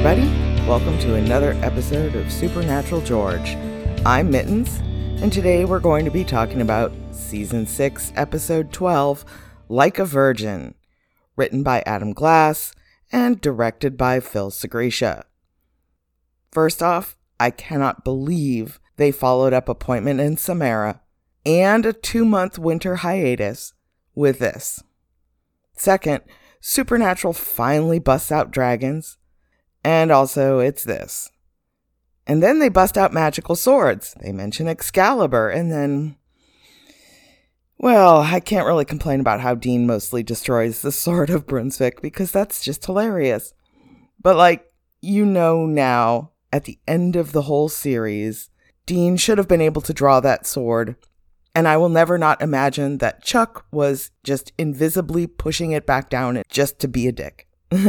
everybody. Welcome to another episode of Supernatural George. I'm Mittens, and today we're going to be talking about Season 6, Episode 12, Like a Virgin, written by Adam Glass and directed by Phil Sgriccia. First off, I cannot believe they followed up Appointment in Samara and a 2-month winter hiatus with this. Second, Supernatural finally busts out dragons, and also it's this. And then they bust out magical swords. They mention Excalibur, and then, well, I can't really complain about how Dean mostly destroys the Sword of Brunswick, because that's just hilarious. But now, at the end of the whole series, Dean should have been able to draw that sword, and I will never not imagine that Chuck was just invisibly pushing it back down just to be a dick.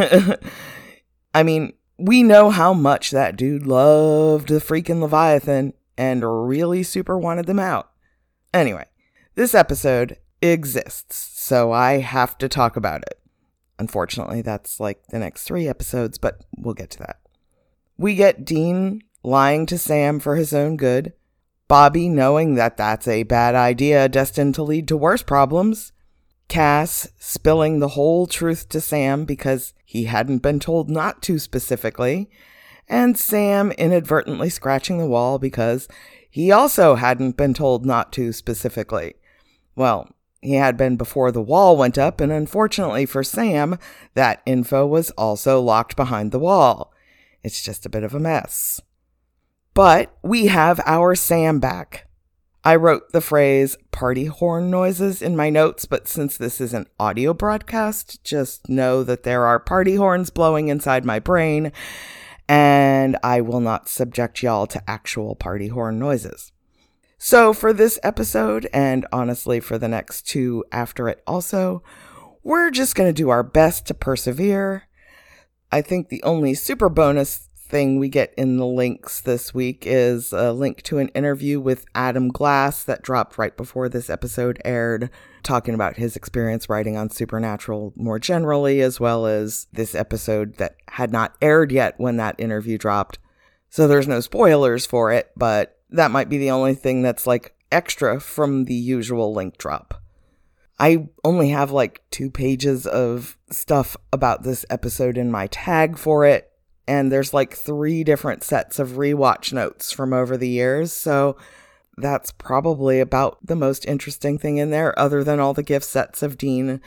I mean, we know how much that dude loved the freaking Leviathan and really super wanted them out. Anyway, this episode exists, so I have to talk about it. Unfortunately, that's like the next 3 episodes, but we'll get to that. We get Dean lying to Sam for his own good, Bobby knowing that that's a bad idea destined to lead to worse problems, Cass spilling the whole truth to Sam because he hadn't been told not to specifically, and Sam inadvertently scratching the wall because he also hadn't been told not to specifically. Well, he had been before the wall went up, and unfortunately for Sam, that info was also locked behind the wall. It's just a bit of a mess. But we have our Sam back. I wrote the phrase party horn noises in my notes, but since this is an audio broadcast, just know that there are party horns blowing inside my brain, and I will not subject y'all to actual party horn noises. So for this episode, and honestly for the next 2 after it also, we're just going to do our best to persevere. I think the only super bonus thing we get in the links this week is a link to an interview with Adam Glass that dropped right before this episode aired, talking about his experience writing on Supernatural more generally, as well as this episode that had not aired yet when that interview dropped. So there's no spoilers for it, but that might be the only thing that's extra from the usual link drop. I only have 2 pages of stuff about this episode in my tag for it, and there's 3 different sets of rewatch notes from over the years, so that's probably about the most interesting thing in there, other than all the gift sets of Dean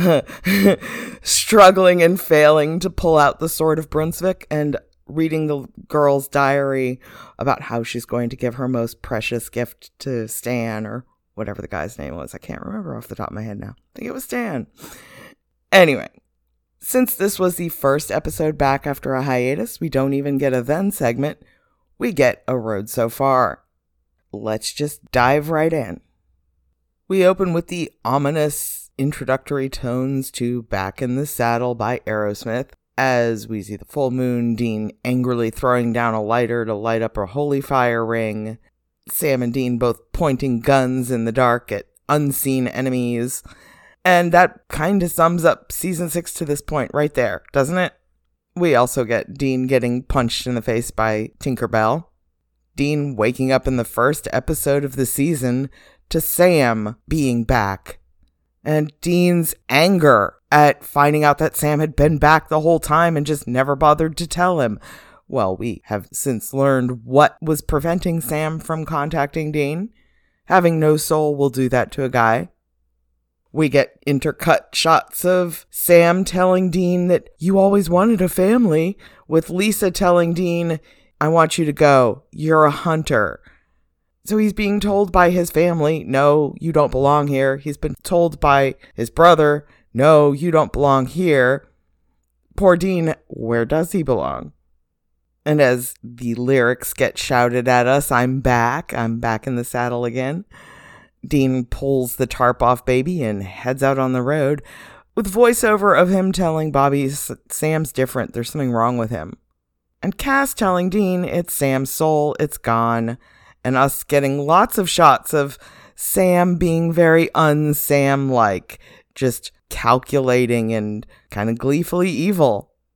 struggling and failing to pull out the Sword of Brunswick and reading the girl's diary about how she's going to give her most precious gift to Stan, or whatever the guy's name was. I can't remember off the top of my head now. I think it was Stan. Anyway. Since this was the first episode back after a hiatus, we don't even get a then segment. We get a road so far. Let's just dive right in. We open with the ominous introductory tones to Back in the Saddle by Aerosmith, as we see the full moon, Dean angrily throwing down a lighter to light up a holy fire ring, Sam and Dean both pointing guns in the dark at unseen enemies. And that kind of sums up Season 6 to this point right there, doesn't it? We also get Dean getting punched in the face by Tinkerbell. Dean waking up in the first episode of the season to Sam being back. And Dean's anger at finding out that Sam had been back the whole time and just never bothered to tell him. Well, we have since learned what was preventing Sam from contacting Dean. Having no soul will do that to a guy. We get intercut shots of Sam telling Dean that you always wanted a family, with Lisa telling Dean, I want you to go. You're a hunter. So he's being told by his family, no, you don't belong here. He's been told by his brother, no, you don't belong here. Poor Dean, where does he belong? And as the lyrics get shouted at us, I'm back in the saddle again. Dean pulls the tarp off baby and heads out on the road, with voiceover of him telling Bobby Sam's different, there's something wrong with him. And Cass telling Dean it's Sam's soul, it's gone, and us getting lots of shots of Sam being very un-Sam-like, just calculating and kind of gleefully evil.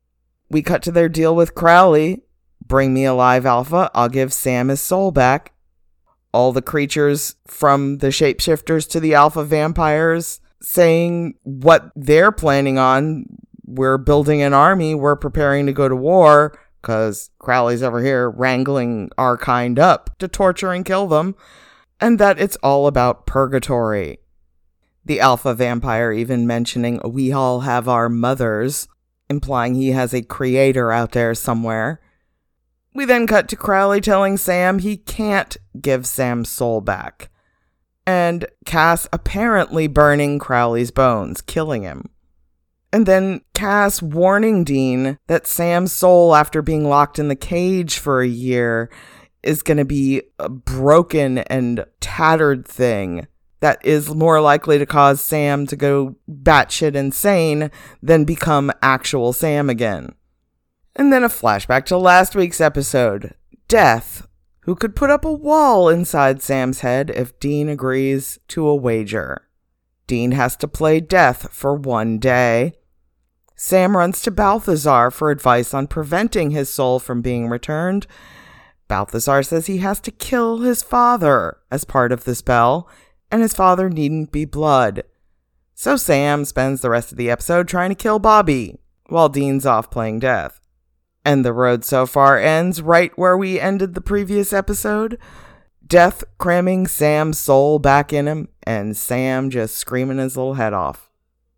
We cut to their deal with Crowley. Bring me a live alpha, I'll give Sam his soul back. All the creatures from the shapeshifters to the alpha vampires saying what they're planning on. We're building an army, we're preparing to go to war, because Crowley's over here wrangling our kind up to torture and kill them, and that it's all about purgatory. The alpha vampire even mentioning we all have our mothers, implying he has a creator out there somewhere. We then cut to Crowley telling Sam he can't give Sam's soul back, and Cass apparently burning Crowley's bones, killing him. And then Cass warning Dean that Sam's soul, after being locked in the cage for a year, is going to be a broken and tattered thing that is more likely to cause Sam to go batshit insane than become actual Sam again. And then a flashback to last week's episode. Death, who could put up a wall inside Sam's head if Dean agrees to a wager. Dean has to play Death for 1 day. Sam runs to Balthazar for advice on preventing his soul from being returned. Balthazar says he has to kill his father as part of the spell, and his father needn't be blood. So Sam spends the rest of the episode trying to kill Bobby, while Dean's off playing Death. And the road so far ends right where we ended the previous episode. Death cramming Sam's soul back in him, and Sam just screaming his little head off.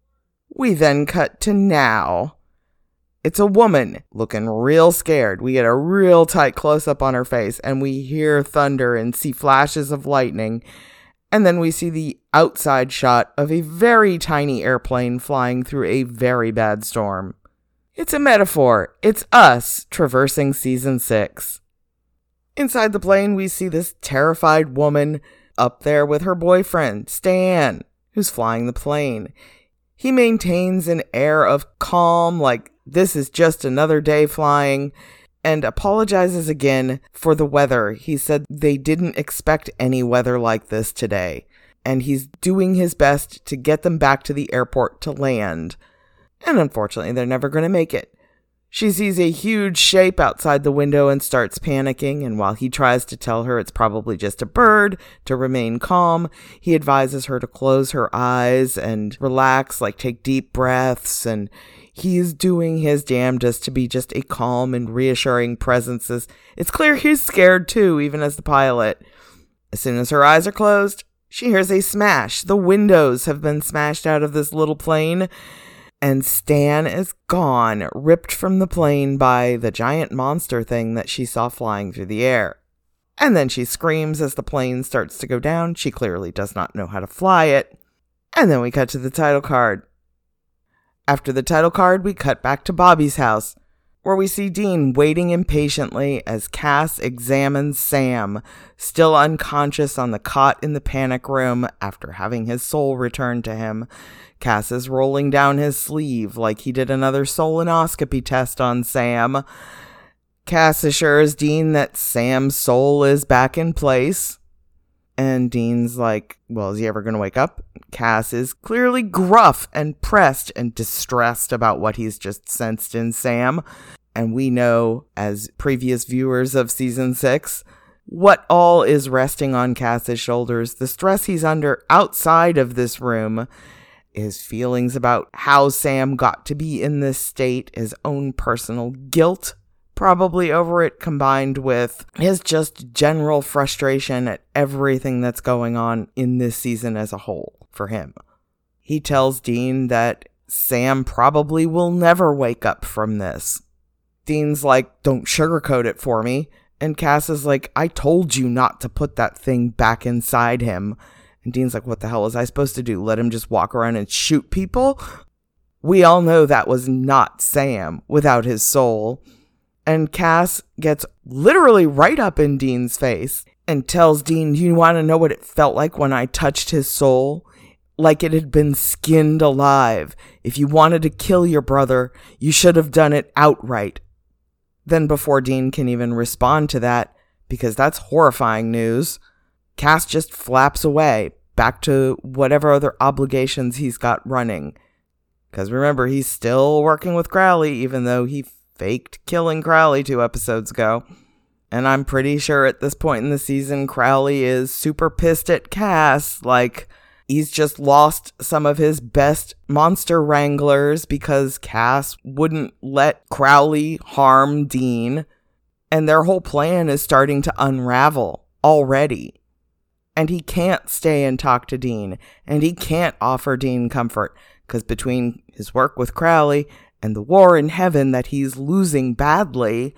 We then cut to now. It's a woman looking real scared. We get a real tight close-up on her face, and we hear thunder and see flashes of lightning. And then we see the outside shot of a very tiny airplane flying through a very bad storm. It's a metaphor. It's us traversing season 6. Inside the plane, we see this terrified woman up there with her boyfriend, Stan, who's flying the plane. He maintains an air of calm, like this is just another day flying, and apologizes again for the weather. He said they didn't expect any weather like this today, and he's doing his best to get them back to the airport to land. And unfortunately, they're never going to make it. She sees a huge shape outside the window and starts panicking, and while he tries to tell her it's probably just a bird to remain calm, he advises her to close her eyes and relax, like take deep breaths, and he's doing his damnedest to be just a calm and reassuring presence. It's clear he's scared too, even as the pilot. As soon as her eyes are closed, she hears a smash. The windows have been smashed out of this little plane, and Stan is gone, ripped from the plane by the giant monster thing that she saw flying through the air. And then she screams as the plane starts to go down. She clearly does not know how to fly it. And then we cut to the title card. After the title card, we cut back to Bobby's house, where we see Dean waiting impatiently as Cass examines Sam, still unconscious on the cot in the panic room after having his soul returned to him. Cass is rolling down his sleeve like he did another solonoscopy test on Sam. Cass assures Dean that Sam's soul is back in place. And Dean's like, well, is he ever going to wake up? Cass is clearly gruff and pressed and distressed about what he's just sensed in Sam. And we know, as previous viewers of season 6, what all is resting on Cass's shoulders. The stress he's under outside of this room, his feelings about how Sam got to be in this state, his own personal guilt probably over it, combined with his just general frustration at everything that's going on in this season as a whole for him. He tells Dean that Sam probably will never wake up from this. Dean's like, don't sugarcoat it for me. And Cass is like, I told you not to put that thing back inside him. And Dean's like, what the hell was I supposed to do? Let him just walk around and shoot people? We all know that was not Sam without his soul. And Cass gets literally right up in Dean's face and tells Dean, you want to know what it felt like when I touched his soul? Like it had been skinned alive. If you wanted to kill your brother, you should have done it outright. Then before Dean can even respond to that, because that's horrifying news, Cass just flaps away, back to whatever other obligations he's got running. Because remember, he's still working with Crowley, even though he faked killing Crowley 2 episodes ago. And I'm pretty sure at this point in the season, Crowley is super pissed at Cass. Like, he's just lost some of his best monster wranglers because Cass wouldn't let Crowley harm Dean. And their whole plan is starting to unravel already. And he can't stay and talk to Dean. And he can't offer Dean comfort. Because between his work with Crowley and the war in heaven that he's losing badly,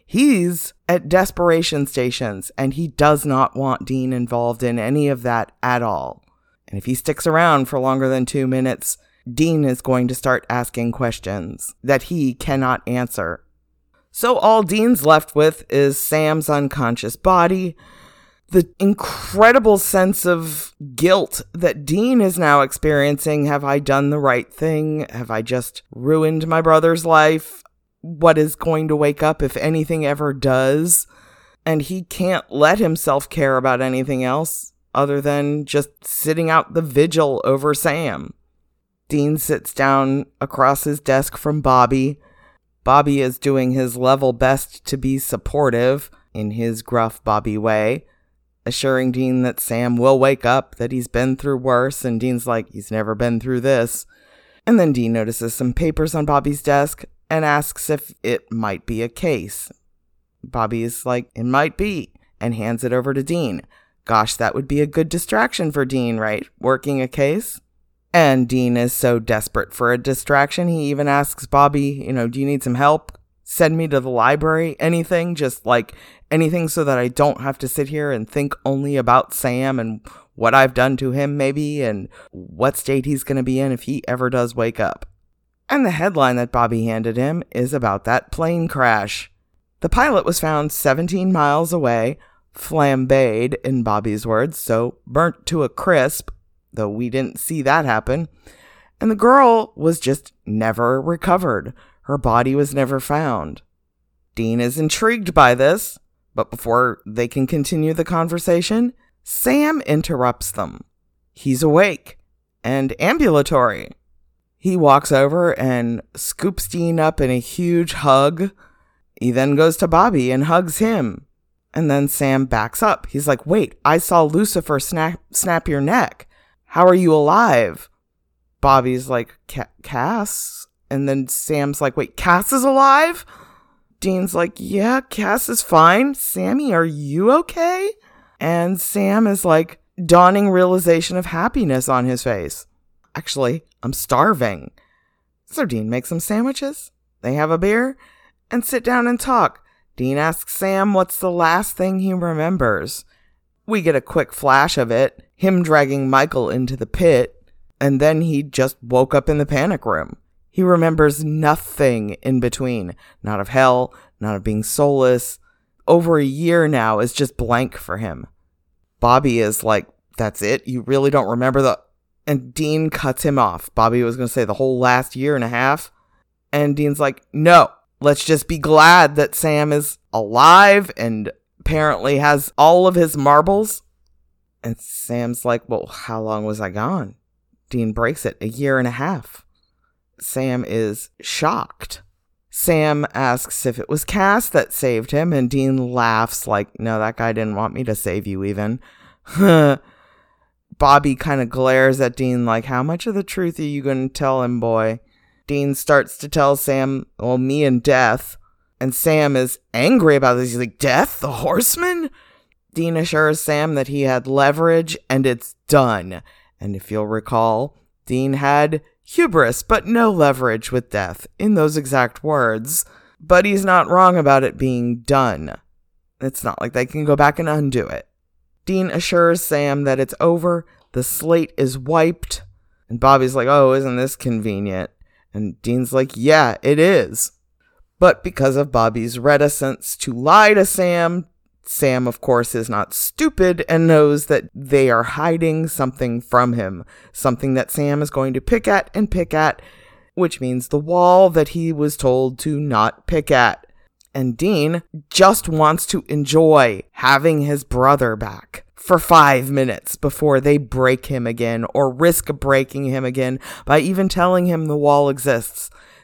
he's at desperation stations. And he does not want Dean involved in any of that at all. And if he sticks around for longer than 2 minutes, Dean is going to start asking questions that he cannot answer. So all Dean's left with is Sam's unconscious body, the incredible sense of guilt that Dean is now experiencing. Have I done the right thing? Have I just ruined my brother's life? What is going to wake up if anything ever does? And he can't let himself care about anything else other than just sitting out the vigil over Sam. Dean sits down across his desk from Bobby. Bobby is doing his level best to be supportive in his gruff Bobby way, assuring Dean that Sam will wake up, that he's been through worse, and Dean's like, he's never been through this. And then Dean notices some papers on Bobby's desk and asks if it might be a case. Bobby is like, it might be, and hands it over to Dean. Gosh, that would be a good distraction for Dean, right? Working a case? And Dean is so desperate for a distraction, he even asks Bobby, do you need some help? Send me to the library, anything, just like anything so that I don't have to sit here and think only about Sam and what I've done to him maybe and what state he's going to be in if he ever does wake up. And the headline that Bobby handed him is about that plane crash. The pilot was found 17 miles away, flambéed in Bobby's words, so burnt to a crisp, though we didn't see that happen. And the girl was just never recovered. Her body was never found. Dean is intrigued by this, but before they can continue the conversation, Sam interrupts them. He's awake and ambulatory. He walks over and scoops Dean up in a huge hug. He then goes to Bobby and hugs him. And then Sam backs up. He's like, wait, I saw Lucifer snap your neck. How are you alive? Bobby's like, Cass? And then Sam's like, wait, Cass is alive? Dean's like, yeah, Cass is fine. Sammy, are you okay? And Sam is like, dawning realization of happiness on his face. Actually, I'm starving. So Dean makes some sandwiches. They have a beer and sit down and talk. Dean asks Sam what's the last thing he remembers. We get a quick flash of it, him dragging Michael into the pit, and then he just woke up in the panic room. He remembers nothing in between. Not of hell, not of being soulless. Over a year now is just blank for him. Bobby is like, that's it? You really don't remember the... And Dean cuts him off. Bobby was going to say the whole last year and a half. And Dean's like, no, let's just be glad that Sam is alive and apparently has all of his marbles. And Sam's like, well, how long was I gone? Dean breaks it, a year and a half. Sam is shocked. Sam asks if it was Cass that saved him, and Dean laughs like, no, that guy didn't want me to save you even. Bobby kind of glares at Dean like, how much of the truth are you going to tell him, boy? Dean starts to tell Sam, well, me and Death. And Sam is angry about this. He's like, Death, the horseman? Dean assures Sam that he had leverage and it's done. And if you'll recall, Dean had hubris, but no leverage with Death, in those exact words. But he's not wrong about it being done. It's not like they can go back and undo it. Dean assures Sam that it's over, the slate is wiped. And Bobby's like, oh, isn't this convenient? And Dean's like, yeah, it is. But because of Bobby's reticence to lie to Sam, Sam, of course, is not stupid and knows that they are hiding something from him. Something that Sam is going to pick at, which means the wall that he was told to not pick at. And Dean just wants to enjoy having his brother back for 5 minutes before they break him again or risk breaking him again by even telling him the wall exists.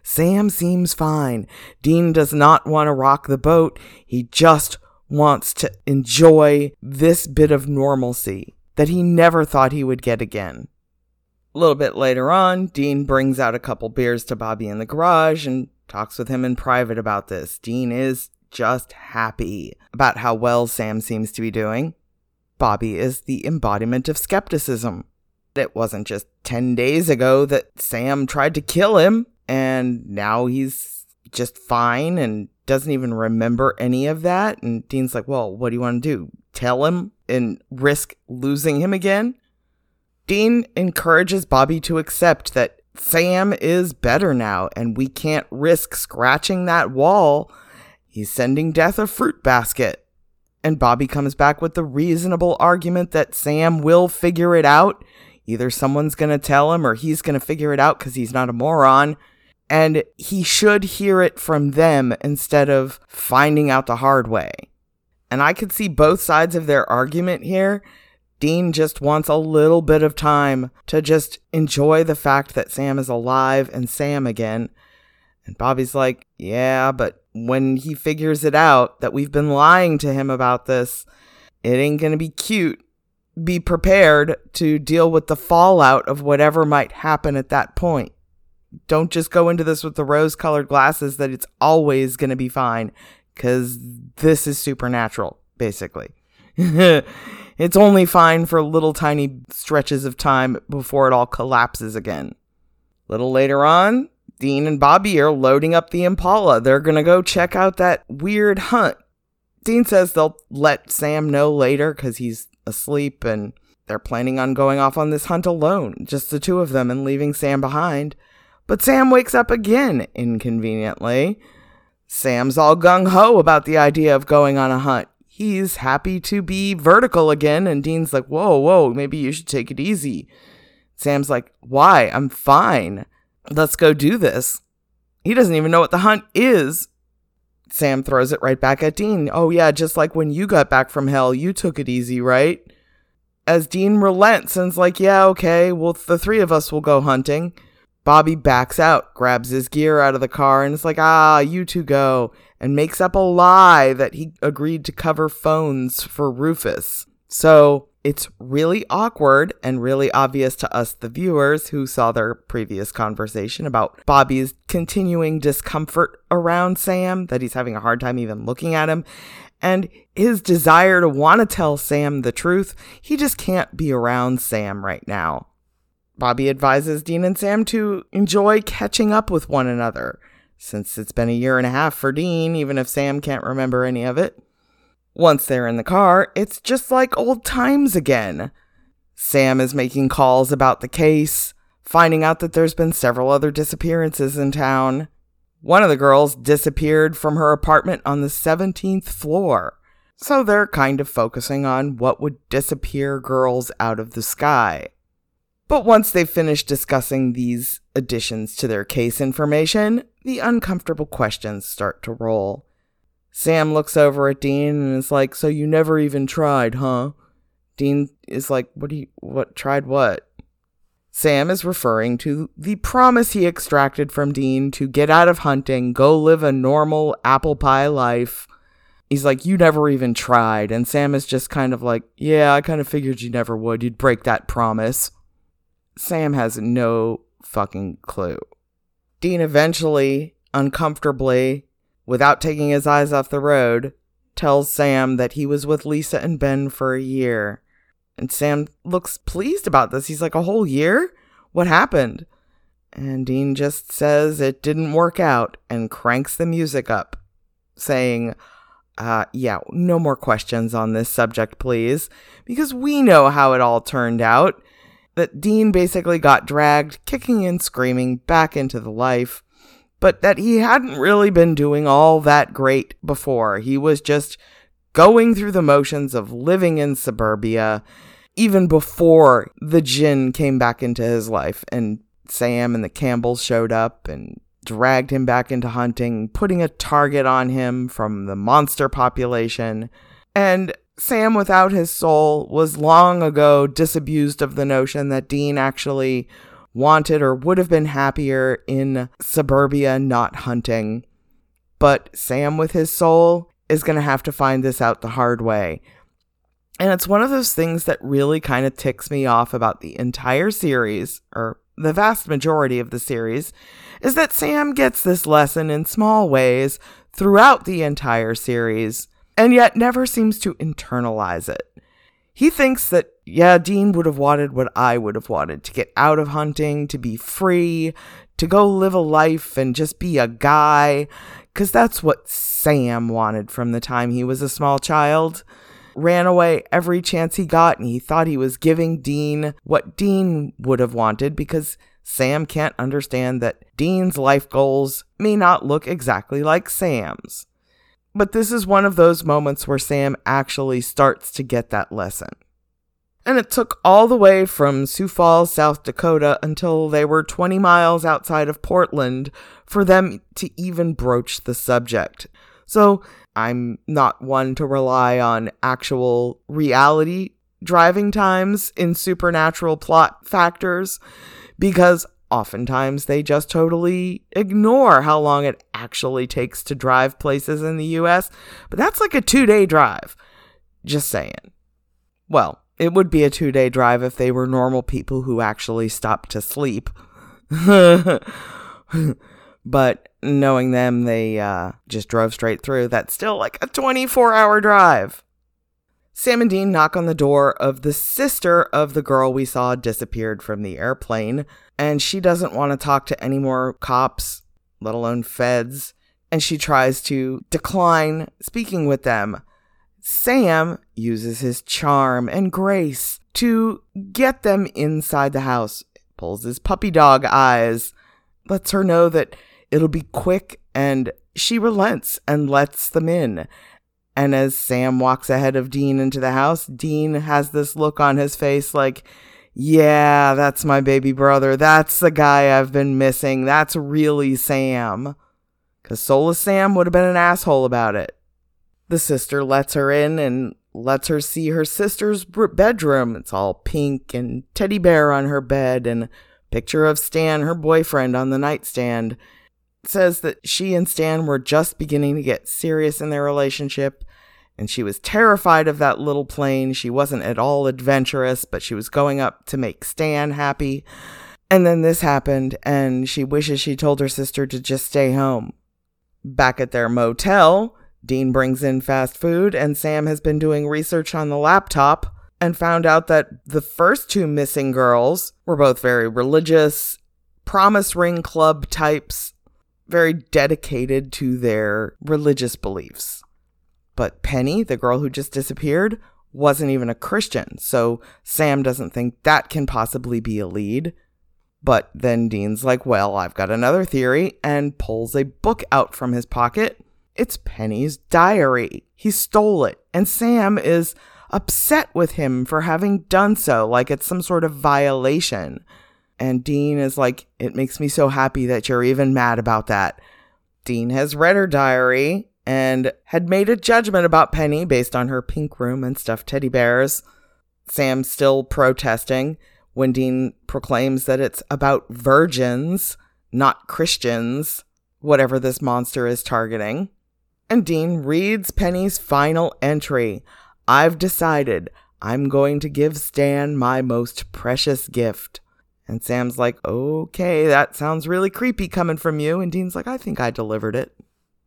Sam seems fine. Dean does not want to rock the boat. He just wants to enjoy this bit of normalcy that he never thought he would get again. A little bit later on, Dean brings out a couple beers to Bobby in the garage and talks with him in private about this. Dean is just happy about how well Sam seems to be doing. Bobby is the embodiment of skepticism. It wasn't just 10 days ago that Sam tried to kill him, and now he's just fine and doesn't even remember any of that. And Dean's like, well, what do you want to do? Tell him and risk losing him again? Dean encourages Bobby to accept that Sam is better now, and we can't risk scratching that wall. He's sending Death a fruit basket. And Bobby comes back with the reasonable argument that Sam will figure it out. Either someone's going to tell him or he's going to figure it out because he's not a moron. And he should hear it from them instead of finding out the hard way. And I could see both sides of their argument here. Dean just wants a little bit of time to just enjoy the fact that Sam is alive and Sam again. And Bobby's like, yeah, but when he figures it out that we've been lying to him about this, it ain't going to be cute. Be prepared to deal with the fallout of whatever might happen at that point. Don't just go into this with the rose-colored glasses that it's always going to be fine, because this is supernatural, basically. It's only fine for little tiny stretches of time before it all collapses again. A little later on, Dean and Bobby are loading up the Impala. They're going to go check out that weird hunt. Dean says they'll let Sam know later because he's asleep, and they're planning on going off on this hunt alone, just the two of them, and leaving Sam behind. But Sam wakes up again, inconveniently. Sam's all gung-ho about the idea of going on a hunt. He's happy to be vertical again, and Dean's like, whoa, maybe you should take it easy. Sam's like, why? I'm fine. Let's go do this. He doesn't even know what the hunt is. Sam throws it right back at Dean. Oh yeah, just like when you got back from hell, you took it easy, right? As Dean relents and's like, yeah, okay, well, the three of us will go hunting. Bobby backs out, grabs his gear out of the car, and is like, you two go, and makes up a lie that he agreed to cover phones for Rufus. So it's really awkward and really obvious to us, the viewers, who saw their previous conversation about Bobby's continuing discomfort around Sam, that he's having a hard time even looking at him, and his desire to want to tell Sam the truth. He just can't be around Sam right now. Bobby advises Dean and Sam to enjoy catching up with one another, since it's been 1.5 years for Dean, even if Sam can't remember any of it. Once they're in the car, it's just like old times again. Sam is making calls about the case, finding out that there's been several other disappearances in town. One of the girls disappeared from her apartment on the 17th floor, so they're kind of focusing on what would disappear girls out of the sky. But once they've finished discussing these additions to their case information, the uncomfortable questions start to roll. Sam looks over at Dean and is like, so you never even tried, huh? Dean is like, tried what? Sam is referring to the promise he extracted from Dean to get out of hunting, go live a normal apple pie life. He's like, you never even tried. And Sam is just kind of like, yeah, I kind of figured you never would. You'd break that promise. Sam has no fucking clue. Dean eventually, uncomfortably, without taking his eyes off the road, tells Sam that he was with Lisa and Ben for 1 year. And Sam looks pleased about this. He's like, a whole year? What happened? And Dean just says it didn't work out and cranks the music up, saying, no more questions on this subject, please, because we know how it all turned out. That Dean basically got dragged, kicking and screaming, back into the life, but that he hadn't really been doing all that great before. He was just going through the motions of living in suburbia, even before the djinn came back into his life, and Sam and the Campbells showed up and dragged him back into hunting, putting a target on him from the monster population. And Sam, without his soul, was long ago disabused of the notion that Dean actually wanted or would have been happier in suburbia not hunting. But Sam with his soul is going to have to find this out the hard way. And it's one of those things that really kind of ticks me off about the entire series, or the vast majority of the series, is that Sam gets this lesson in small ways throughout the entire series, and yet never seems to internalize it. He thinks that, yeah, Dean would have wanted what I would have wanted, to get out of hunting, to be free, to go live a life and just be a guy, because that's what Sam wanted from the time he was a small child. Ran away every chance he got, and he thought he was giving Dean what Dean would have wanted, because Sam can't understand that Dean's life goals may not look exactly like Sam's. But this is one of those moments where Sam actually starts to get that lesson. And it took all the way from Sioux Falls, South Dakota, until they were 20 miles outside of Portland for them to even broach the subject. So I'm not one to rely on actual reality driving times in supernatural plot factors, because oftentimes they just totally ignore how long it actually takes to drive places in the US. But that's like a 2-day drive. Just saying. Well, it would be a 2-day drive if they were normal people who actually stopped to sleep. But knowing them, they just drove straight through. That's still like a 24-hour drive. Sam and Dean knock on the door of the sister of the girl we saw disappeared from the airplane, and she doesn't want to talk to any more cops, let alone feds, and she tries to decline speaking with them. Sam uses his charm and grace to get them inside the house, pulls his puppy dog eyes, lets her know that it'll be quick, and she relents and lets them in. And as Sam walks ahead of Dean into the house, Dean has this look on his face like, yeah, that's my baby brother. That's the guy I've been missing. That's really Sam. Because Soulless Sam would have been an asshole about it. The sister lets her in and lets her see her sister's bedroom. It's all pink and teddy bear on her bed and a picture of Stan, her boyfriend, on the nightstand. Says that she and Stan were just beginning to get serious in their relationship, and she was terrified of that little plane. She wasn't at all adventurous, but she was going up to make Stan happy. And then this happened, and she wishes she told her sister to just stay home. Back at their motel, Dean brings in fast food, and Sam has been doing research on the laptop and found out that the first 2 missing girls were both very religious, promise ring club types, very dedicated to their religious beliefs. But Penny, the girl who just disappeared, wasn't even a Christian, so Sam doesn't think that can possibly be a lead. But then Dean's like, well, I've got another theory, and pulls a book out from his pocket. It's Penny's diary. He stole it, and Sam is upset with him for having done so, like it's some sort of violation. And Dean is like, it makes me so happy that you're even mad about that. Dean has read her diary and had made a judgment about Penny based on her pink room and stuffed teddy bears. Sam's still protesting when Dean proclaims that it's about virgins, not Christians, whatever this monster is targeting. And Dean reads Penny's final entry. I've decided I'm going to give Stan my most precious gift. And Sam's like, okay, that sounds really creepy coming from you. And Dean's like, I think I delivered it.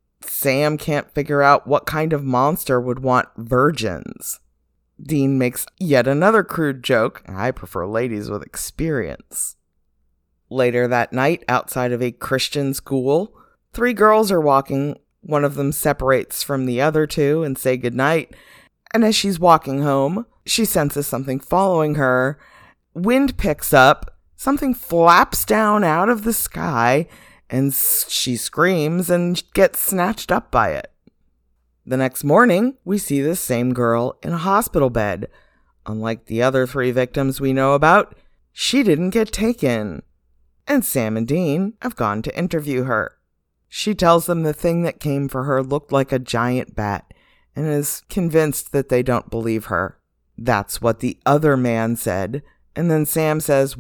Sam can't figure out what kind of monster would want virgins. Dean makes yet another crude joke. I prefer ladies with experience. Later that night, outside of a Christian school, 3 girls are walking. One of them separates from the other 2 and say goodnight. And as she's walking home, she senses something following her. Wind picks up. Something flaps down out of the sky, and she screams and gets snatched up by it. The next morning, we see this same girl in a hospital bed. Unlike the other 3 victims we know about, she didn't get taken. And Sam and Dean have gone to interview her. She tells them the thing that came for her looked like a giant bat, and is convinced that they don't believe her. That's what the other man said. And then Sam says, well,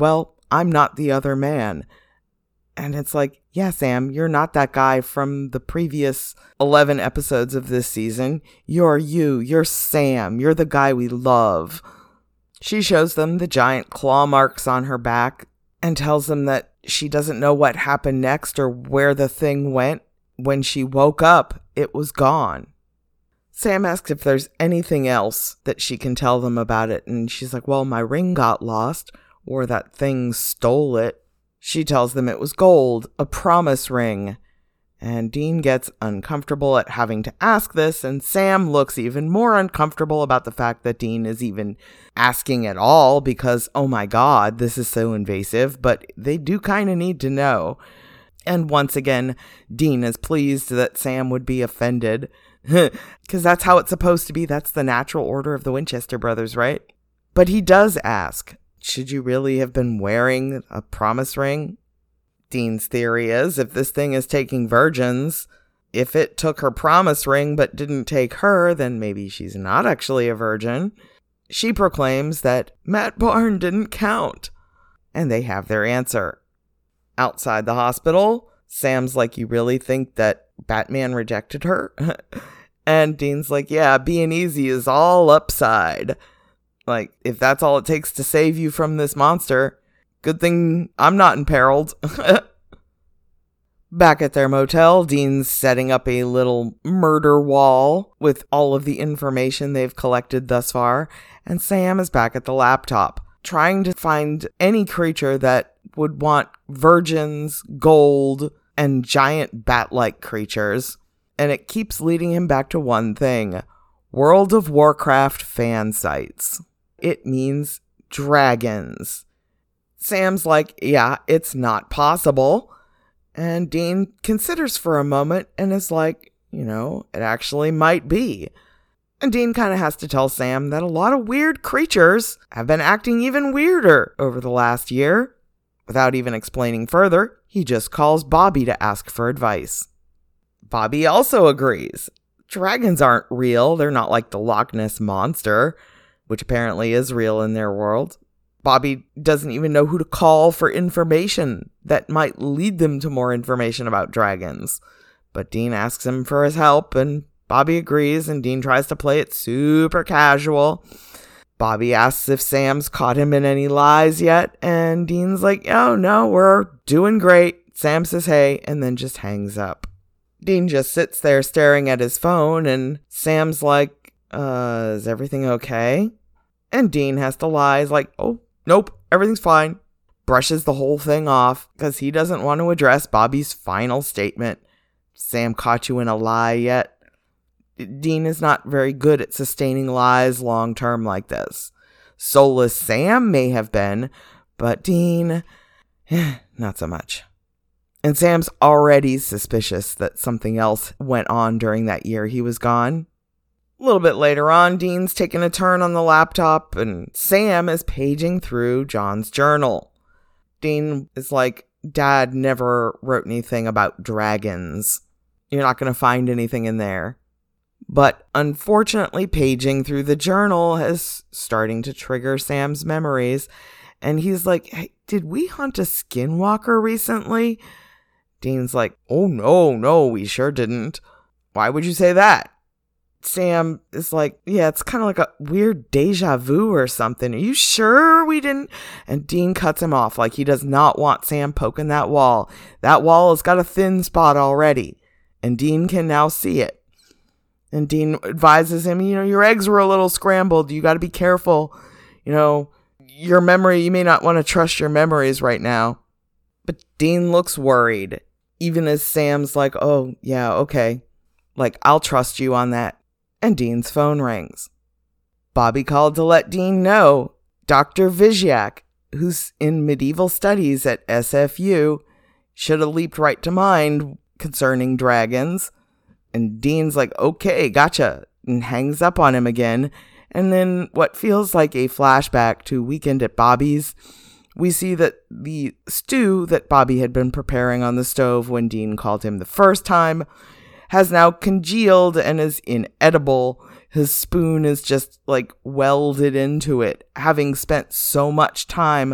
I'm not the other man. And it's like, yeah, Sam, you're not that guy from the previous 11 episodes of this season. You're you. You're Sam. You're the guy we love. She shows them the giant claw marks on her back and tells them that she doesn't know what happened next or where the thing went. When she woke up, it was gone. Sam asks if there's anything else that she can tell them about it, and she's like, well, my ring got lost, or that thing stole it. She tells them it was gold, a promise ring. And Dean gets uncomfortable at having to ask this, and Sam looks even more uncomfortable about the fact that Dean is even asking at all because, oh my God, this is so invasive, but they do kind of need to know. And once again, Dean is pleased that Sam would be offended, because that's how it's supposed to be. That's the natural order of the Winchester brothers, right? But he does ask, should you really have been wearing a promise ring? Dean's theory is, if this thing is taking virgins, if it took her promise ring but didn't take her, then maybe she's not actually a virgin. She proclaims that Matt Barn didn't count. And they have their answer. Outside the hospital, Sam's like, you really think that Batman rejected her? And Dean's like, yeah, being easy is all upside. Like, if that's all it takes to save you from this monster, good thing I'm not imperiled. Back at their motel, Dean's setting up a little murder wall with all of the information they've collected thus far, and Sam is back at the laptop, trying to find any creature that would want virgins, gold, and giant bat-like creatures. And it keeps leading him back to one thing: World of Warcraft fan sites. It means dragons. Sam's like, yeah, it's not possible. And Dean considers for a moment and is like, it actually might be. And Dean kind of has to tell Sam that a lot of weird creatures have been acting even weirder over the last year. Without even explaining further, he just calls Bobby to ask for advice. Bobby also agrees. Dragons aren't real. They're not like the Loch Ness Monster, which apparently is real in their world. Bobby doesn't even know who to call for information that might lead them to more information about dragons. But Dean asks him for his help, and Bobby agrees, and Dean tries to play it super casual. Bobby asks if Sam's caught him in any lies yet, and Dean's like, oh no, we're doing great. Sam says hey, and then just hangs up. Dean just sits there staring at his phone, and Sam's like, is everything okay? And Dean has to lie. He's like, oh, nope, everything's fine. Brushes the whole thing off because he doesn't want to address Bobby's final statement. Sam caught you in a lie yet? Dean is not very good at sustaining lies long term like this. Soulless Sam may have been, but Dean, not so much. And Sam's already suspicious that something else went on during that year he was gone. A little bit later on, Dean's taking a turn on the laptop, and Sam is paging through John's journal. Dean is like, Dad never wrote anything about dragons. You're not going to find anything in there. But unfortunately, paging through the journal is starting to trigger Sam's memories. And he's like, hey, did we hunt a skinwalker recently? Dean's like, oh, no, we sure didn't. Why would you say that? Sam is like, yeah, it's kind of like a weird deja vu or something. Are you sure we didn't? And Dean cuts him off like he does not want Sam poking that wall. That wall has got a thin spot already, and Dean can now see it. And Dean advises him, your eggs were a little scrambled. You got to be careful. Your memory, you may not want to trust your memories right now. But Dean looks worried, even as Sam's like, oh, yeah, okay. Like, I'll trust you on that. And Dean's phone rings. Bobby called to let Dean know Dr. Viziak, who's in medieval studies at SFU, should have leaped right to mind concerning dragons. And Dean's like, okay, gotcha, and hangs up on him again. And then what feels like a flashback to Weekend at Bobby's, we see that the stew that Bobby had been preparing on the stove when Dean called him the first time has now congealed and is inedible. His spoon is just like welded into it, having spent so much time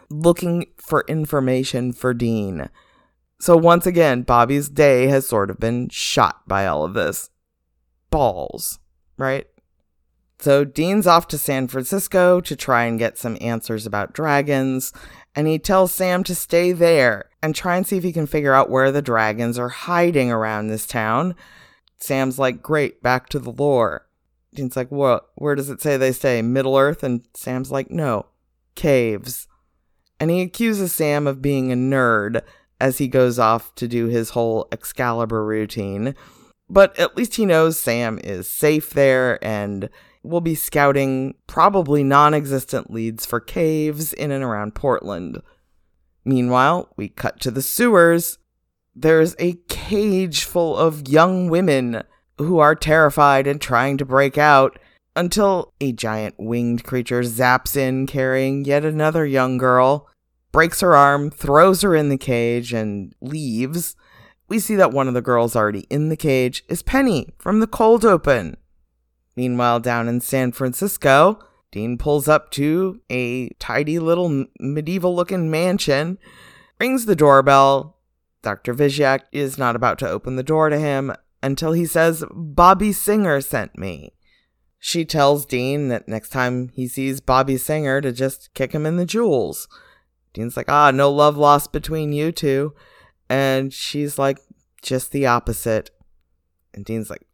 looking for information for Dean. So once again, Bobby's day has sort of been shot by all of this. Balls, right? So Dean's off to San Francisco to try and get some answers about dragons, and he tells Sam to stay there and try and see if he can figure out where the dragons are hiding around this town. Sam's like, great, back to the lore. Dean's like, what? Where does it say they stay? Middle Earth? And Sam's like, no, caves. And he accuses Sam of being a nerd as he goes off to do his whole Excalibur routine. But at least he knows Sam is safe there and will be scouting probably non-existent leads for caves in and around Portland. Meanwhile, we cut to the sewers. There's a cage full of young women who are terrified and trying to break out until a giant winged creature zaps in carrying yet another young girl, breaks her arm, throws her in the cage, and leaves. We see that one of the girls already in the cage is Penny from the cold open. Meanwhile, down in San Francisco, Dean pulls up to a tidy little medieval-looking mansion, rings the doorbell. Dr. Vizyak is not about to open the door to him until he says, Bobby Singer sent me. She tells Dean that next time he sees Bobby Singer to just kick him in the jewels. Dean's like, no love lost between you two. And she's like, just the opposite. And Dean's like,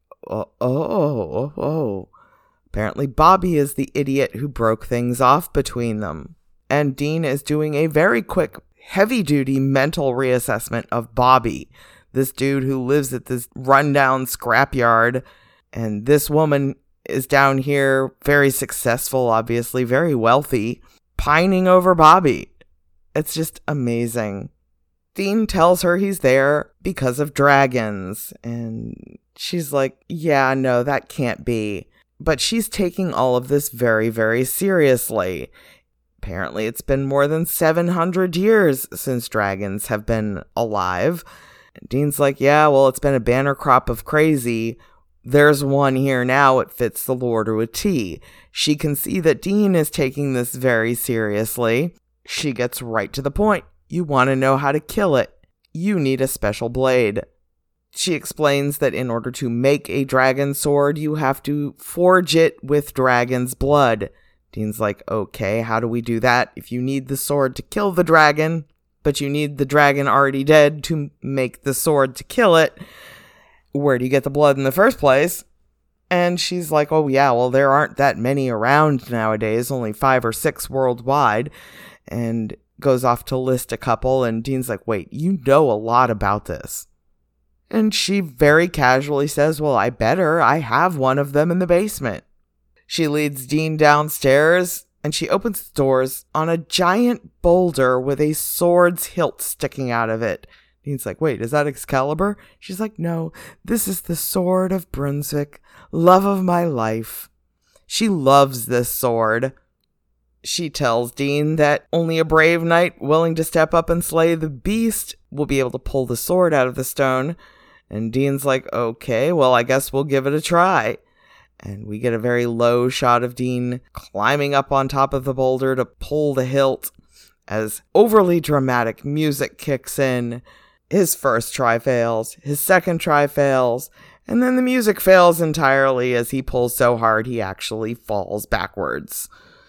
oh. Apparently Bobby is the idiot who broke things off between them. And Dean is doing a very quick, heavy-duty mental reassessment of Bobby, this dude who lives at this rundown scrapyard. And this woman is down here, very successful, obviously, very wealthy, pining over Bobby. It's just amazing. Dean tells her he's there because of dragons, and she's like, yeah, no, that can't be. But she's taking all of this very, very seriously. Apparently, it's been more than 700 years since dragons have been alive. And Dean's like, yeah, well, it's been a banner crop of crazy. There's one here now. It fits the lore to a T. She can see that Dean is taking this very seriously. She gets right to the point. You want to know how to kill it. You need a special blade. She explains that in order to make a dragon sword, you have to forge it with dragon's blood. Dean's like, okay, how do we do that? If you need the sword to kill the dragon, but you need the dragon already dead to make the sword to kill it, where do you get the blood in the first place? And she's like, oh yeah, well, there aren't that many around nowadays, only 5 or 6 worldwide. And goes off to list a couple, and Dean's like, wait, you know a lot about this. And she very casually says, well, I have one of them in the basement. She leads Dean downstairs, and she opens the doors on a giant boulder with a sword's hilt sticking out of it. Dean's like, wait, is that Excalibur? She's like, no, this is the sword of Brunswick, love of my life. She loves this sword. She tells Dean that only a brave knight willing to step up and slay the beast will be able to pull the sword out of the stone. And Dean's like, okay, well, I guess we'll give it a try. And we get a very low shot of Dean climbing up on top of the boulder to pull the hilt as overly dramatic music kicks in. His first try fails, his second try fails, and then the music fails entirely as he pulls so hard he actually falls backwards.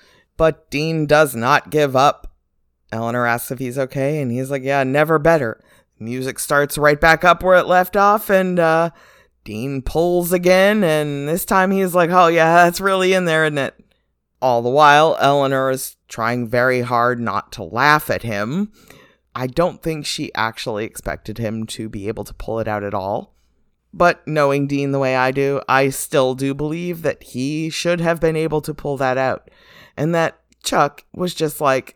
But Dean does not give up. Eleanor asks if he's okay, and he's like, yeah, never better. Music starts right back up where it left off, and Dean pulls again, and this time he's like, oh yeah, that's really in there, isn't it? All the while, Eleanor is trying very hard not to laugh at him. I don't think she actually expected him to be able to pull it out at all. But knowing Dean the way I do, I still do believe that he should have been able to pull that out. And that Chuck was just like,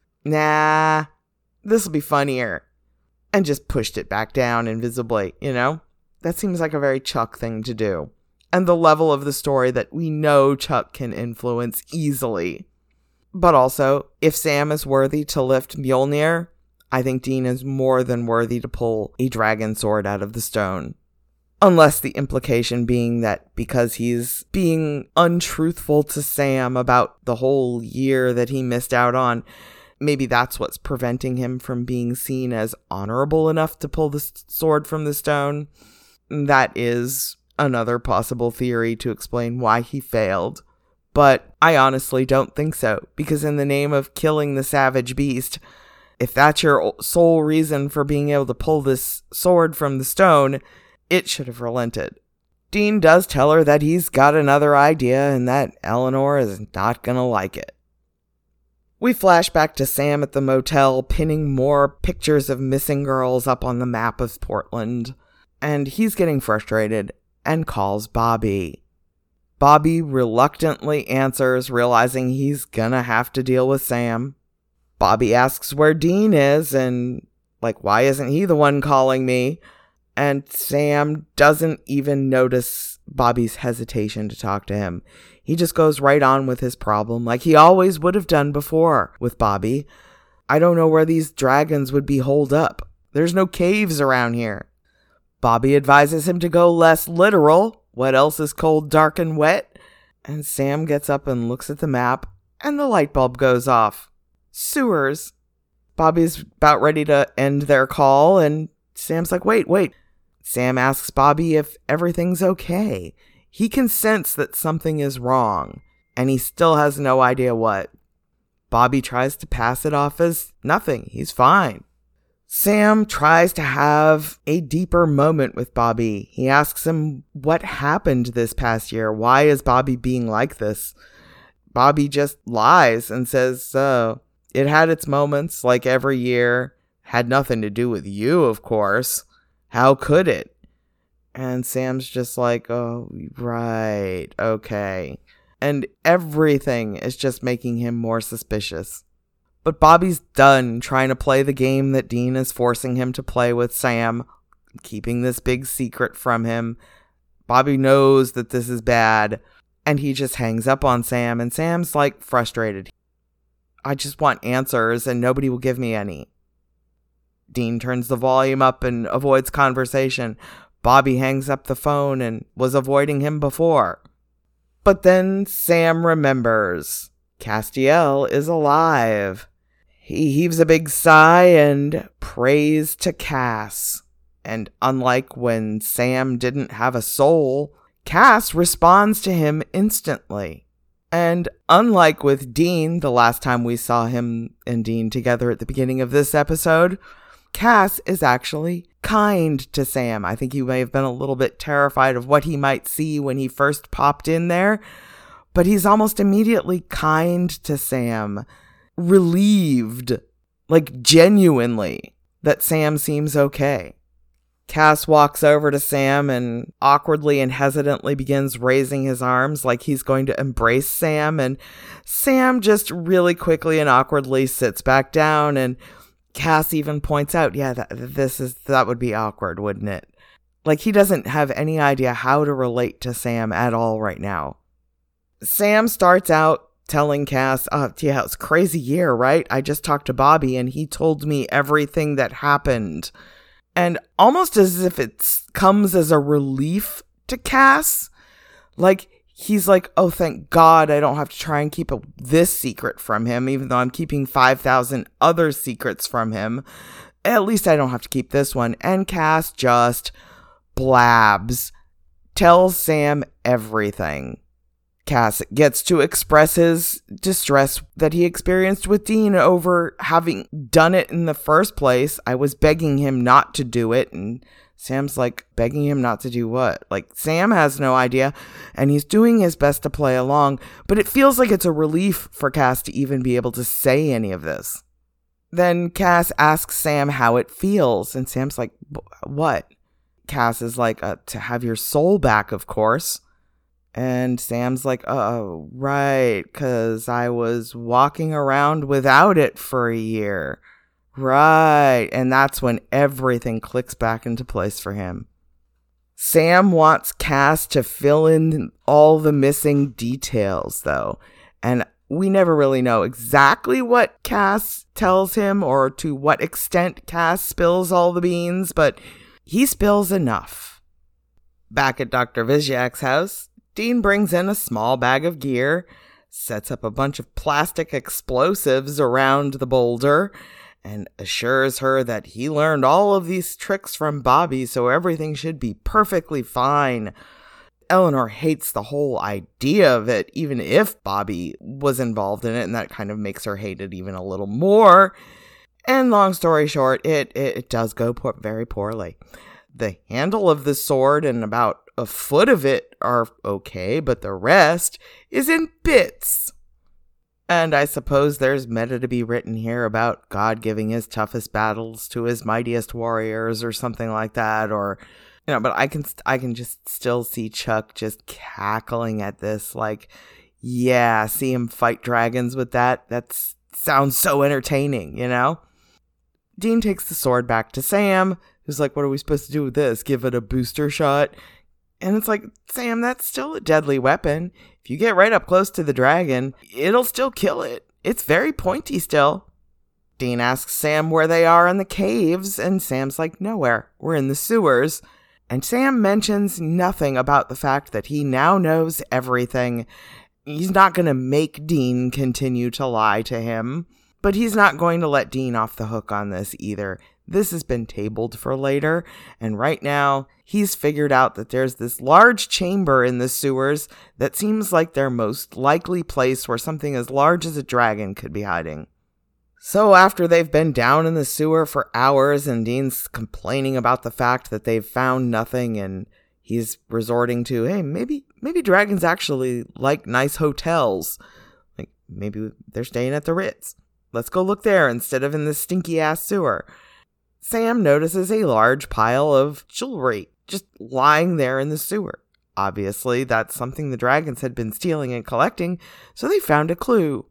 nah, this'll be funnier. And just pushed it back down invisibly, you know? That seems like a very Chuck thing to do. And the level of the story that we know Chuck can influence easily. But also, if Sam is worthy to lift Mjolnir, I think Dean is more than worthy to pull a dragon sword out of the stone. Unless the implication being that because he's being untruthful to Sam about the whole year that he missed out on, Maybe that's what's preventing him from being seen as honorable enough to pull the sword from the stone. That is another possible theory to explain why he failed. But I honestly don't think so, because in the name of killing the savage beast, if that's your sole reason for being able to pull this sword from the stone, it should have relented. Dean does tell her that he's got another idea and that Eleanor is not gonna like it. We flash back to Sam at the motel, pinning more pictures of missing girls up on the map of Portland. And he's getting frustrated and calls Bobby. Bobby reluctantly answers, realizing he's gonna have to deal with Sam. Bobby asks where Dean is and, why isn't he the one calling me? And Sam doesn't even notice Bobby's hesitation to talk to him. He just goes right on with his problem, like he always would have done before with Bobby. I don't know where these dragons would be holed up. There's no caves around here. Bobby advises him to go less literal. What else is cold, dark, and wet? And Sam gets up and looks at the map, and the light bulb goes off. Sewers. Bobby's about ready to end their call, and Sam's like, wait. Sam asks Bobby if everything's okay. He can sense that something is wrong, and he still has no idea what. Bobby tries to pass it off as nothing. He's fine. Sam tries to have a deeper moment with Bobby. He asks him what happened this past year. Why is Bobby being like this? Bobby just lies and says, it had its moments like every year. Had nothing to do with you, of course. How could it? And Sam's just like, oh, right, okay. And everything is just making him more suspicious. But Bobby's done trying to play the game that Dean is forcing him to play with Sam, keeping this big secret from him. Bobby knows that this is bad, and he just hangs up on Sam, and Sam's frustrated. I just want answers, and nobody will give me any. Dean turns the volume up and avoids conversation. Bobby hangs up the phone and was avoiding him before. But then Sam remembers. Castiel is alive. He heaves a big sigh and prays to Cass. And unlike when Sam didn't have a soul, Cass responds to him instantly. And unlike with Dean, the last time we saw him and Dean together at the beginning of this episode, Cass is actually kind to Sam. I think he may have been a little bit terrified of what he might see when he first popped in there, but he's almost immediately kind to Sam, relieved, genuinely, that Sam seems okay. Cass walks over to Sam and awkwardly and hesitantly begins raising his arms like he's going to embrace Sam, and Sam just really quickly and awkwardly sits back down, and Cass even points out, that would be awkward, wouldn't it? He doesn't have any idea how to relate to Sam at all right now. Sam starts out telling Cass, it's a crazy year, right? I just talked to Bobby and he told me everything that happened. And almost as if it comes as a relief to Cass, he's like, oh, thank God I don't have to try and keep this secret from him, even though I'm keeping 5,000 other secrets from him. At least I don't have to keep this one. And Cass just blabs, tells Sam everything. Cass gets to express his distress that he experienced with Dean over having done it in the first place. I was begging him not to do it, and Sam's begging him not to do what? Sam has no idea, and he's doing his best to play along, but it feels like it's a relief for Cass to even be able to say any of this. Then Cass asks Sam how it feels, and Sam's like, what? Cass is to have your soul back, of course. And Sam's like, oh, right, because I was walking around without it for a year. Right, and that's when everything clicks back into place for him. Sam wants Cass to fill in all the missing details, though, and we never really know exactly what Cass tells him or to what extent Cass spills all the beans, but he spills enough. Back at Dr. Viziak's house, Dean brings in a small bag of gear. sets up a bunch of plastic explosives around the boulder, and assures her that he learned all of these tricks from Bobby, so everything should be perfectly fine. Eleanor hates the whole idea of it, even if Bobby was involved in it, and that kind of makes her hate it even a little more. And long story short, it does go very poorly. The handle of the sword and about a foot of it are okay, but the rest is in bits. And I suppose there's meta to be written here about God giving his toughest battles to his mightiest warriors or something like that, or, but I can just still see Chuck just cackling at this, like, yeah, see him fight dragons with that? That sounds so entertaining, Dean takes the sword back to Sam, who's like, what are we supposed to do with this? Give it a booster shot? And it's like, Sam, that's still a deadly weapon. If you get right up close to the dragon, it'll still kill it. It's very pointy still. Dean asks Sam where they are in the caves, and Sam's like, nowhere. We're in the sewers. And Sam mentions nothing about the fact that he now knows everything. He's not going to make Dean continue to lie to him, but he's not going to let Dean off the hook on this either. This has been tabled for later, and right now, he's figured out that there's this large chamber in the sewers that seems like their most likely place where something as large as a dragon could be hiding. So after they've been down in the sewer for hours, and Dean's complaining about the fact that they've found nothing, and he's resorting to, hey, maybe dragons actually like nice hotels. Like, maybe they're staying at the Ritz. Let's go look there instead of in this stinky-ass sewer. Sam notices a large pile of jewelry just lying there in the sewer. Obviously, that's something the dragons had been stealing and collecting, so they found a clue.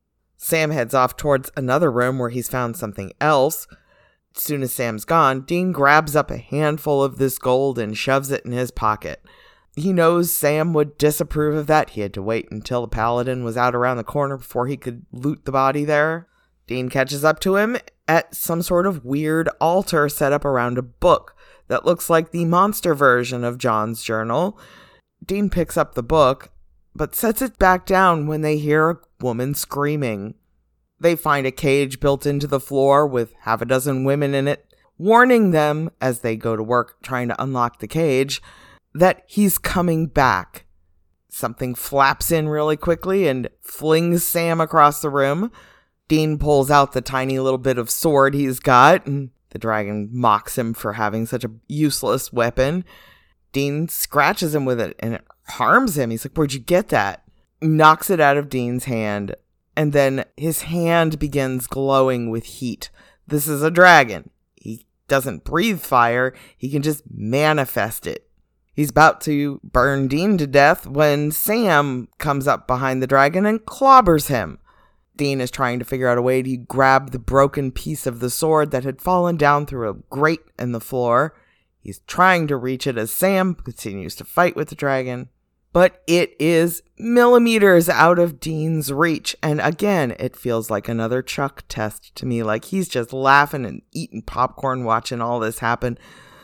Sam heads off towards another room where he's found something else. As soon as Sam's gone, Dean grabs up a handful of this gold and shoves it in his pocket. He knows Sam would disapprove of that. He had to wait until the paladin was out around the corner before he could loot the body there. Dean catches up to him at some sort of weird altar set up around a book that looks like the monster version of John's journal. Dean picks up the book, but sets it back down when they hear a woman screaming. They find a cage built into the floor with half a dozen women in it, warning them as they go to work trying to unlock the cage that he's coming back. Something flaps in really quickly and flings Sam across the room. Dean pulls out the tiny little bit of sword he's got, and the dragon mocks him for having such a useless weapon. Dean scratches him with it, and it harms him. He's like, where'd you get that? Knocks it out of Dean's hand, and then his hand begins glowing with heat. This is a dragon. He doesn't breathe fire. He can just manifest it. He's about to burn Dean to death when Sam comes up behind the dragon and clobbers him. Dean is trying to figure out a way to grab the broken piece of the sword that had fallen down through a grate in the floor. He's trying to reach it as Sam continues to fight with the dragon, but it is millimeters out of Dean's reach. And again, it feels like another Chuck test to me, like he's just laughing and eating popcorn watching all this happen.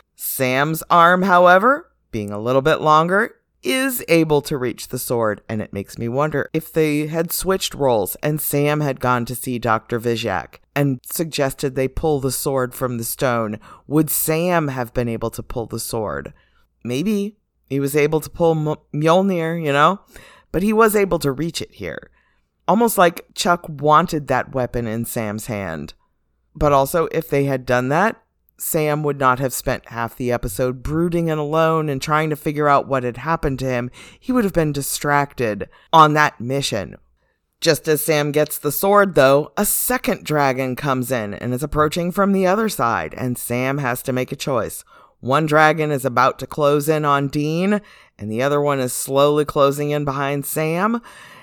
Sam's arm, however, being a little bit longer, is able to reach the sword, and it makes me wonder if they had switched roles and Sam had gone to see Dr. Vizhak and suggested they pull the sword from the stone. Would Sam have been able to pull the sword? Maybe. He was able to pull Mjolnir, but he was able to reach it here. Almost like Chuck wanted that weapon in Sam's hand. But also, if they had done that, Sam would not have spent half the episode brooding and alone and trying to figure out what had happened to him. He would have been distracted on that mission. Just as Sam gets the sword, though, a second dragon comes in and is approaching from the other side, and Sam has to make a choice. One dragon is about to close in on Dean, and the other one is slowly closing in behind Sam.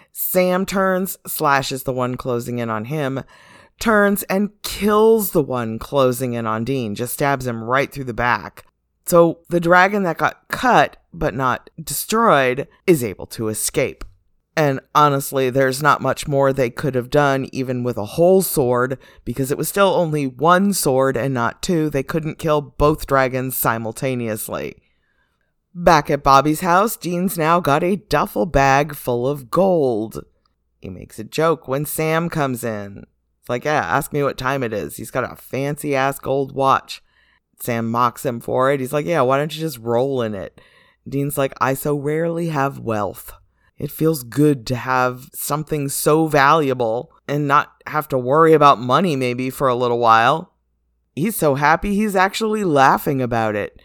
Sam turns, slashes the one closing in on him, turns and kills the one closing in on Dean, just stabs him right through the back. So the dragon that got cut, but not destroyed, is able to escape. And honestly, there's not much more they could have done, even with a whole sword, because it was still only one sword and not two. They couldn't kill both dragons simultaneously. Back at Bobby's house, Dean's now got a duffel bag full of gold. He makes a joke when Sam comes in. It's like, yeah, ask me what time it is. He's got a fancy-ass gold watch. Sam mocks him for it. He's like, yeah, why don't you just roll in it? Dean's like, I so rarely have wealth. It feels good to have something so valuable and not have to worry about money maybe for a little while. He's so happy he's actually laughing about it.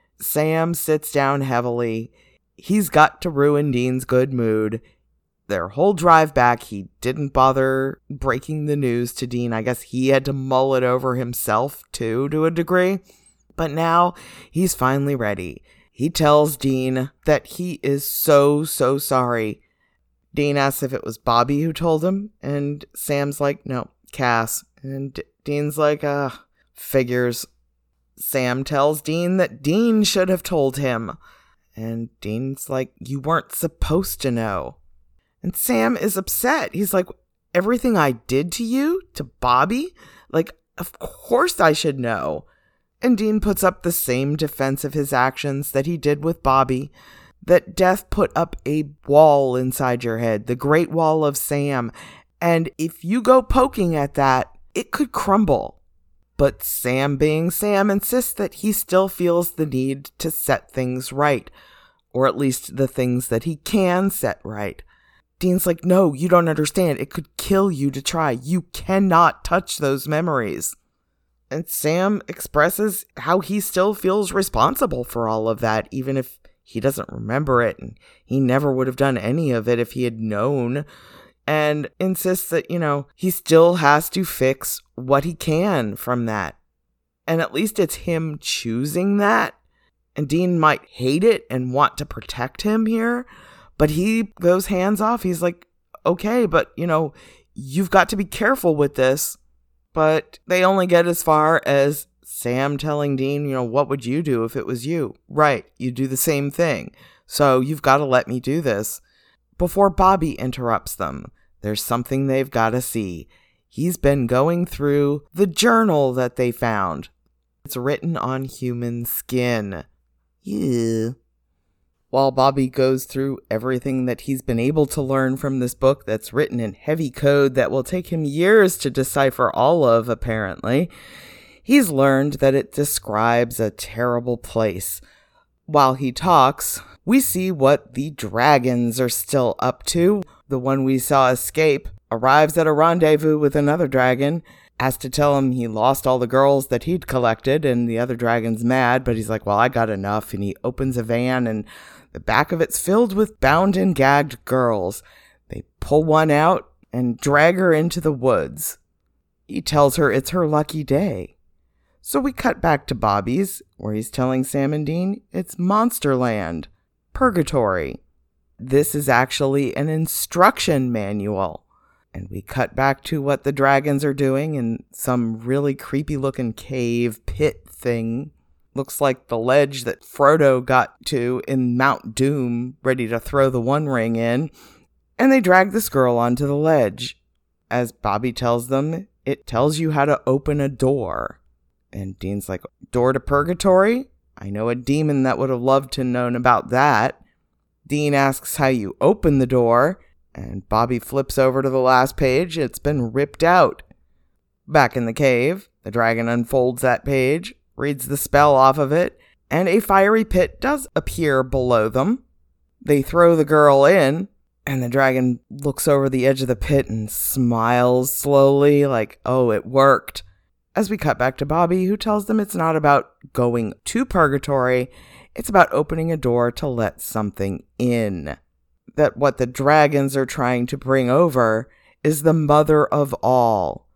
Sam sits down heavily. He's got to ruin Dean's good mood. Their whole drive back, he didn't bother breaking the news to Dean. I guess he had to mull it over himself too, to a degree. But now he's finally ready. He tells Dean that he is so sorry. Dean asks if it was Bobby who told him, and Sam's like, no, Cass. And Dean's like, figures. Sam tells Dean that Dean should have told him. And Dean's like, you weren't supposed to know. And Sam is upset. He's like, everything I did to you, to Bobby? Like, of course I should know. And Dean puts up the same defense of his actions that he did with Bobby, that death put up a wall inside your head, the Great Wall of Sam. And if you go poking at that, it could crumble. But Sam, being Sam, insists that he still feels the need to set things right, or at least the things that he can set right. Dean's like, no, you don't understand. It could kill you to try. You cannot touch those memories. And Sam expresses how he still feels responsible for all of that, even if he doesn't remember it, and he never would have done any of it if he had known, and insists that, he still has to fix what he can from that. And at least it's him choosing that. And Dean might hate it and want to protect him here, but he goes hands off. He's like, okay, but, you've got to be careful with this. But they only get as far as Sam telling Dean, what would you do if it was you? Right, you do the same thing. So you've got to let me do this. Before Bobby interrupts them, there's something they've got to see. He's been going through the journal that they found. It's written on human skin. Yeah. While Bobby goes through everything that he's been able to learn from this book that's written in heavy code that will take him years to decipher all of, apparently, he's learned that it describes a terrible place. While he talks, we see what the dragons are still up to. The one we saw escape arrives at a rendezvous with another dragon, asks to tell him he lost all the girls that he'd collected, and the other dragon's mad, but he's like, well, I got enough, and he opens a van, and the back of it's filled with bound and gagged girls. They pull one out and drag her into the woods. He tells her it's her lucky day. So we cut back to Bobby's, where he's telling Sam and Dean it's Monsterland, Purgatory. This is actually an instruction manual. And we cut back to what the dragons are doing in some really creepy looking cave pit thing. Looks like the ledge that Frodo got to in Mount Doom, ready to throw the One Ring in. And they drag this girl onto the ledge. As Bobby tells them, it tells you how to open a door. And Dean's like, door to purgatory? I know a demon that would have loved to known about that. Dean asks how you open the door, and Bobby flips over to the last page. It's been ripped out. Back in the cave, the dragon unfolds that page, reads the spell off of it, and a fiery pit does appear below them. They throw the girl in, and the dragon looks over the edge of the pit and smiles slowly, like, oh, it worked. As we cut back to Bobby, who tells them it's not about going to purgatory, it's about opening a door to let something in. That what the dragons are trying to bring over is the mother of all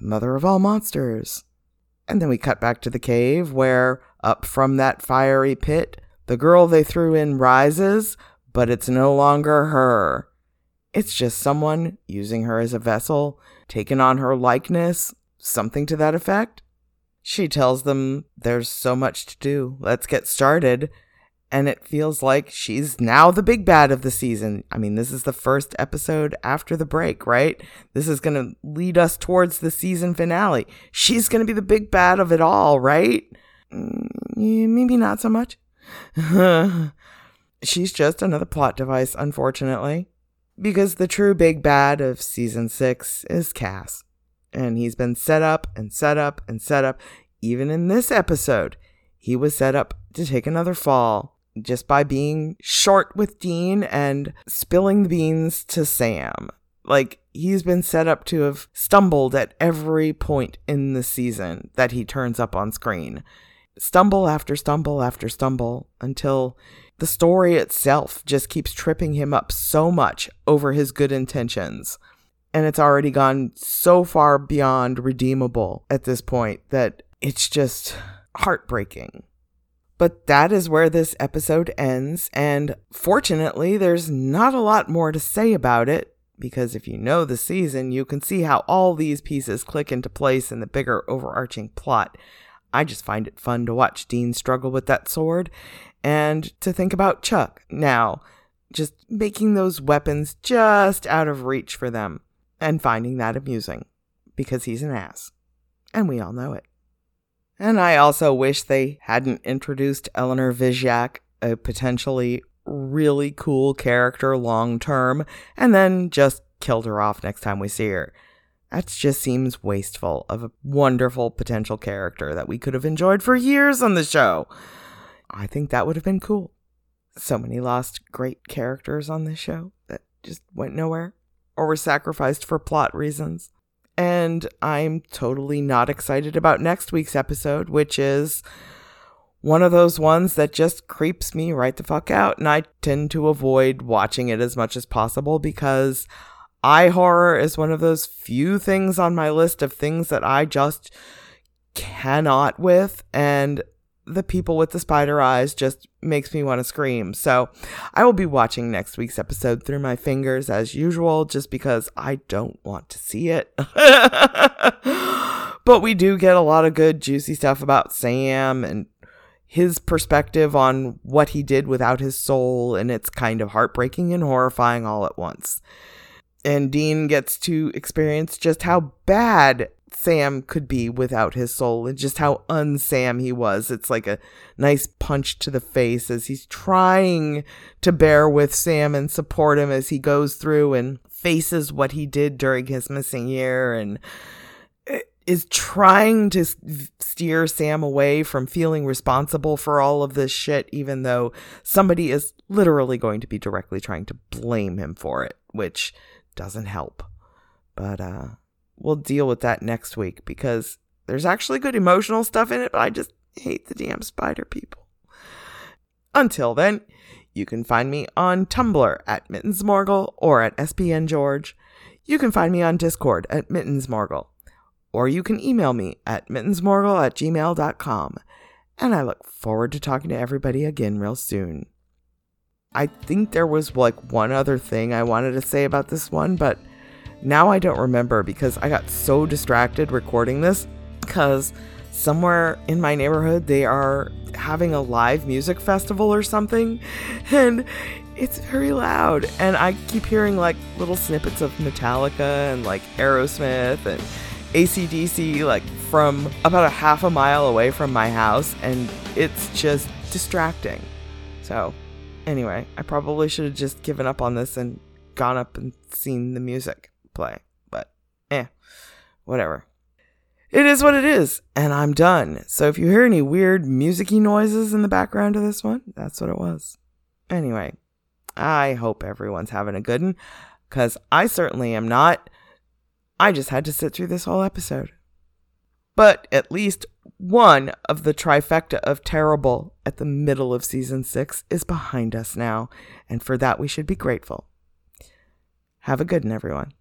monsters. And then we cut back to the cave where, up from that fiery pit, the girl they threw in rises, but it's no longer her. It's just someone using her as a vessel, taking on her likeness, something to that effect. She tells them there's so much to do. Let's get started. And it feels like she's now the big bad of the season. I mean, this is the first episode after the break, right? This is going to lead us towards the season finale. She's going to be the big bad of it all, right? Maybe not so much. She's just another plot device, unfortunately. Because the true big bad of season 6 is Cass. And he's been set up and set up and set up. Even in this episode, he was set up to take another fall just by being short with Dean and spilling the beans to Sam. Like, he's been set up to have stumbled at every point in the season that he turns up on screen. Stumble after stumble after stumble until the story itself just keeps tripping him up so much over his good intentions. And it's already gone so far beyond redeemable at this point that it's just heartbreaking. But that is where this episode ends. And fortunately, there's not a lot more to say about it. Because if you know the season, you can see how all these pieces click into place in the bigger overarching plot. I just find it fun to watch Dean struggle with that sword and to think about Chuck now, just making those weapons just out of reach for them and finding that amusing because he's an ass. And we all know it. And I also wish they hadn't introduced Eleanor Vizyak, a potentially really cool character long term, and then just killed her off next time we see her. That just seems wasteful of a wonderful potential character that we could have enjoyed for years on the show. I think that would have been cool. So many lost great characters on this show that just went nowhere or were sacrificed for plot reasons. And I'm totally not excited about next week's episode, which is one of those ones that just creeps me right the fuck out, and I tend to avoid watching it as much as possible because eye horror is one of those few things on my list of things that I just cannot with, and the people with the spider eyes just makes me want to scream. So I will be watching next week's episode through my fingers as usual, just because I don't want to see it. But we do get a lot of good juicy stuff about Sam and his perspective on what he did without his soul, and it's kind of heartbreaking and horrifying all at once. And Dean gets to experience just how bad Sam could be without his soul and just how un-Sam he was. It's like a nice punch to the face as he's trying to bear with Sam and support him as he goes through and faces what he did during his missing year and is trying to steer Sam away from feeling responsible for all of this shit, even though somebody is literally going to be directly trying to blame him for it, which doesn't help. But we'll deal with that next week because there's actually good emotional stuff in it, but I just hate the damn spider people. Until then, you can find me on Tumblr at mittensmorgul or at spngeorge. You can find me on Discord at mittensmorgul. Or you can email me at mittensmorgul@gmail.com. And I look forward to talking to everybody again real soon. I think there was one other thing I wanted to say about this one, but now I don't remember because I got so distracted recording this because somewhere in my neighborhood they are having a live music festival or something, and it's very loud. And I keep hearing little snippets of Metallica and Aerosmith and AC/DC from about a half a mile away from my house, and it's just distracting. So anyway, I probably should have just given up on this and gone up and seen the music play, but whatever. It is what it is, and I'm done. So if you hear any weird music-y noises in the background of this one, that's what it was. Anyway, I hope everyone's having a good one, because I certainly am not. I just had to sit through this whole episode. But at least one of the trifecta of terrible at the middle of season 6 is behind us now, and for that we should be grateful. Have a good one, everyone.